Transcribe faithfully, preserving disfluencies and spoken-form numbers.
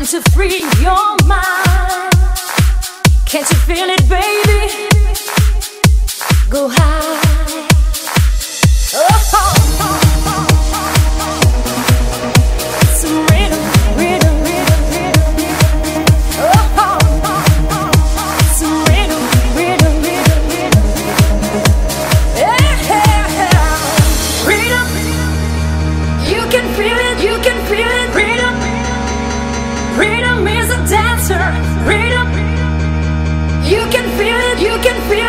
to free your mind. Can't you feel it, baby? Go high. Oh, oh, oh, oh, oh. Some rhythm, rhythm, rhythm, rhythm, rhythm. Oh, oh, oh, oh. Some rhythm, rhythm, rhythm, rhythm, rhythm. Yeah, yeah, yeah. Rhythm. You can feel it, you can feel it. Rhythm. Rhythm is a dancer. Rhythm. You can feel it, you can feel it.